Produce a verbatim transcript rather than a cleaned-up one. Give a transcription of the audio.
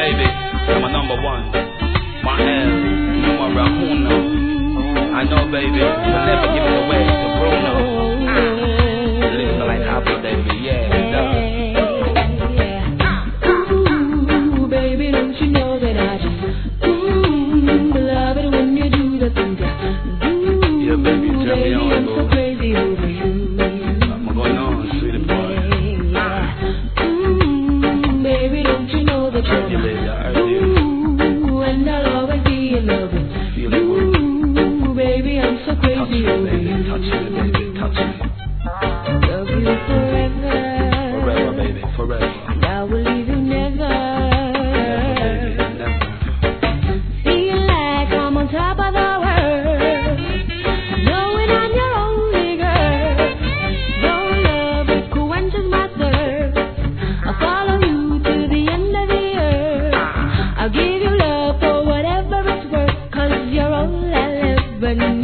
baby, you're my number one. My L, numero uno. I know, baby, you'll never give it away to Bruno. Ah, lips are like apple, baby, yeah, it does. Ooh, baby, don't you know that I just ooh, love it when you do the things I do. Yeah, baby, turn baby, me on, I'm boo. so crazy over you. I'm going on, sweetie boy. Ooh, baby, don't you know that you're Yeah, baby, I heard you. ooh, and I'll always be in love with you. Feel it, boo. Ooh, baby, I'm so crazy Touch me, over baby, you. touch me, baby, touch me. Love you forever. Forever, baby, forever. And I will leave you never. Never, baby, never. Feel like I'm on top of the world, knowing I'm your only girl. Your love it quenches my thirst. I'll follow you to the end of the earth. I'll give you love for whatever it's worth, 'cause you're all I'll ever need.